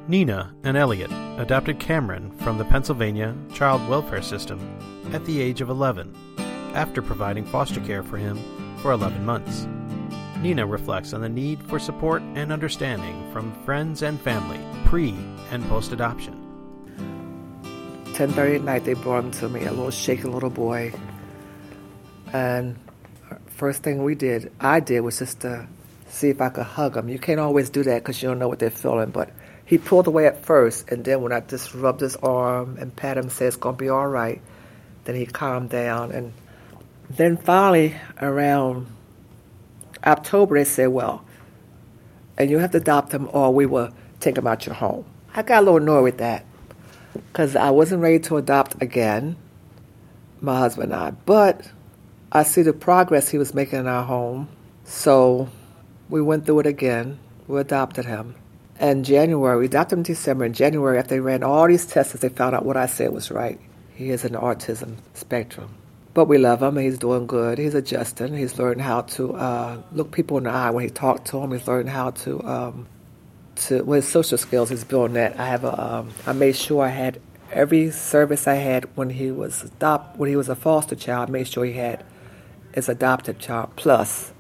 Nina and Elliot adopted Cameron from the Pennsylvania Child Welfare System at the age of 11, after providing foster care for him for 11 months. Nina reflects on the need for support and understanding from friends and family pre- and post-adoption. 10:30 at night, they brought him to me, a little shaky little boy. And first thing I did was just to see if I could hug him. You can't always do that because you don't know what they're feeling, but he pulled away at first, and then when I just rubbed his arm and pat him, said it's going to be all right, then he calmed down. And then finally, around October, they said, well, and you have to adopt him or we will take him out your home. I got a little annoyed with that because I wasn't ready to adopt again, my husband and I. But I see the progress he was making in our home, so we went through it again. We adopted him. In January, we adopted him in December. In January, after they ran all these tests, they found out what I said was right. He is in the autism spectrum. But we love him, and he's doing good. He's adjusting. He's learning how to look people in the eye when he talks to them. He's learning how to with his social skills, he's building that. I made sure I had every service I had when he was a foster child. I made sure he had his adopted child plus.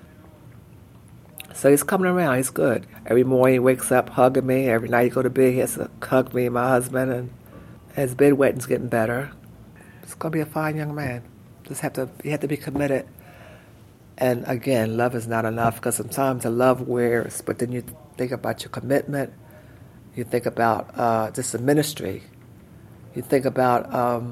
So he's coming around. He's good. Every morning he wakes up hugging me. Every night he go to bed, he has to hug me and my husband. And his bedwetting's getting better. It's going to be a fine young man. You have to be committed. And again, love is not enough because sometimes the love wears, but then you think about your commitment. You think about just the ministry. You think about,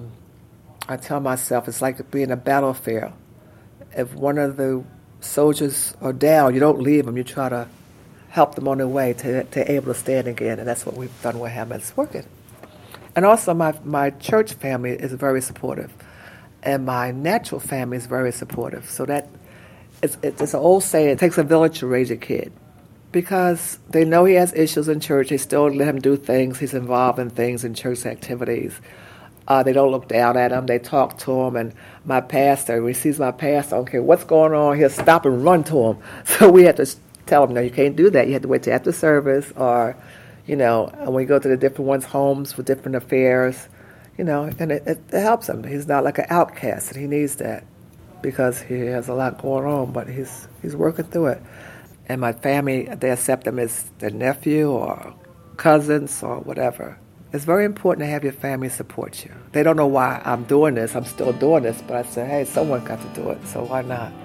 I tell myself, it's like being a battlefield. If one of the soldiers are down, you don't leave them. You try to help them on their way to able to stand again, and that's what we've done with him. It's working. And also my church family is very supportive, and my natural family is very supportive. So that it's an old saying, it takes a village to raise a kid, because they know he has issues in church. They still let him do things. He's involved in things in church activities. They don't look down at him. They talk to him. And my pastor, when he sees my pastor, I don't care what's going on, he'll stop and run to him. So we have to tell him, no, you can't do that. You have to wait till after service, or, when we go to the different ones' homes for different affairs, and it helps him. He's not like an outcast, and he needs that because he has a lot going on, but he's working through it. And my family, they accept him as their nephew or cousins or whatever. It's very important to have your family support you. They don't know why I'm doing this. I'm still doing this, but I said, hey, someone got to do it, so why not?